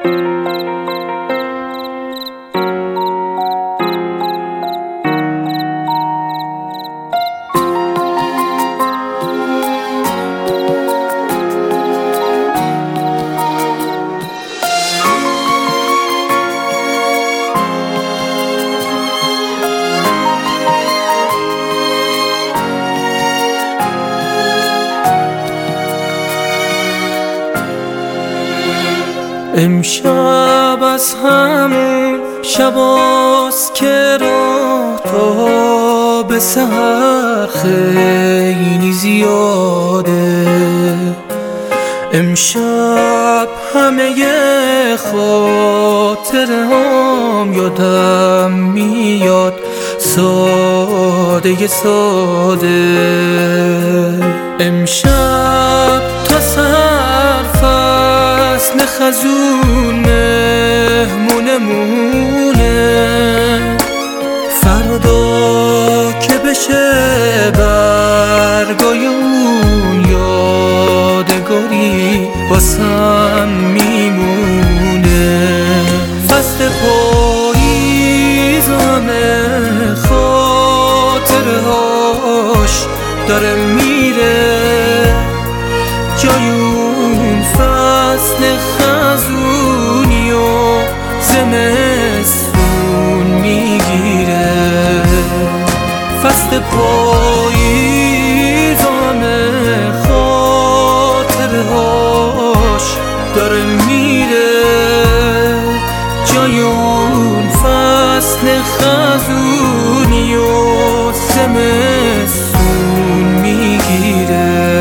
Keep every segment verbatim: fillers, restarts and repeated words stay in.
امشب از همون شباست که راه تا به سحر خیلی زیاده. امشب همه خاطرهام یادم میاد، ساده ساده. امشب تا سحر فصل خزون مهمونمونه، فردا که بشه برگای اون یادگاری واسم میمونه. فصل پاییز همه خاطرهاش داره میره، جای اون فصل خزونی و زمستون میگیره. فصل پاییز همه خاطرهاش داره میره، جای اون فصل خزونی و زمستون میگیره.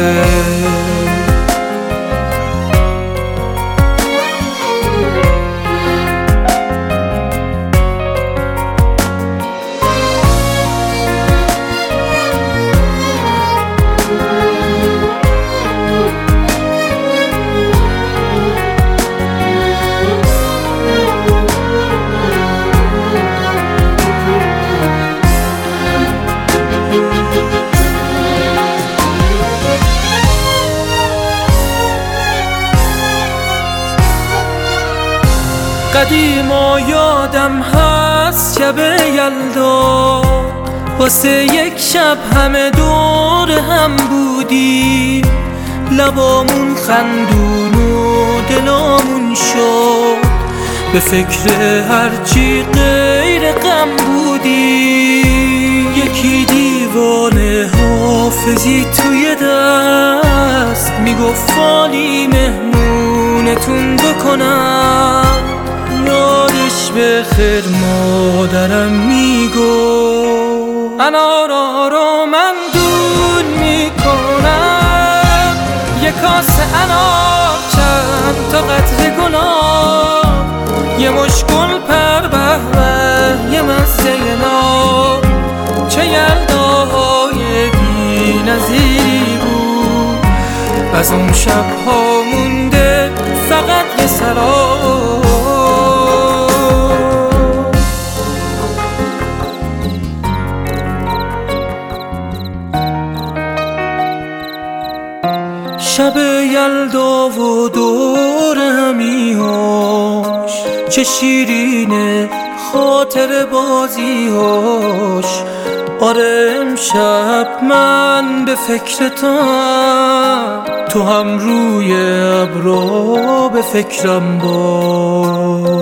قدیما یادم هست شب یلدا، واسه یک شب همه دور هم بودی، لبامون خندون و دلامون شد، به فکر هرچی غیر غم بودی. یکی دیوانه حافظی توی دست میگفت فالی مهمونتون بکنم، یادش به خیر مادرم میگو انارا رو من دون میکنم، یه کاسه انار چند تا قطره گلاب، یه مش گل پر به به یه مزه ناب. چه یلداهای بی نظیری بود، از اون شبها مونده فقط یه سراب. شب یلدا و دور همیاش، چه شیرینه خاطر بازیهاش. آره امشب من به فکر توام، تو هم روی ابرا به فکرم باش.